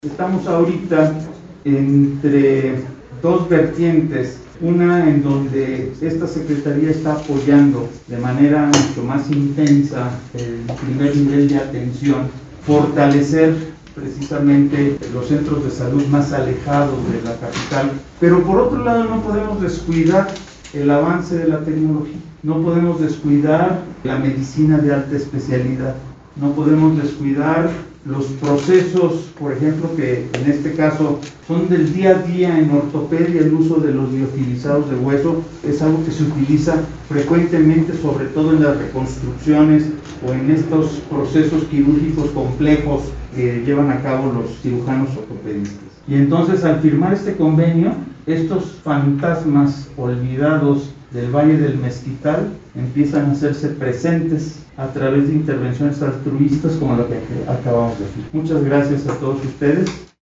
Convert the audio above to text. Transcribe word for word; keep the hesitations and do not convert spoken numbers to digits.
Estamos ahorita entre dos vertientes, una en donde esta Secretaría está apoyando de manera mucho más intensa el primer nivel de atención, fortalecer precisamente los centros de salud más alejados de la capital, pero por otro lado no podemos descuidar el avance de la tecnología, no podemos descuidar la medicina de alta especialidad, no podemos descuidar los procesos, por ejemplo, que en este caso son del día a día en ortopedia. El uso de los liofilizados de hueso es algo que se utiliza frecuentemente, sobre todo en las reconstrucciones o en estos procesos quirúrgicos complejos que llevan a cabo los cirujanos ortopedistas. Y entonces, al firmar este convenio, estos fantasmas olvidados del Valle del Mezquital empiezan a hacerse presentes a través de intervenciones altruistas como la que acabamos de decir. Muchas gracias a todos ustedes.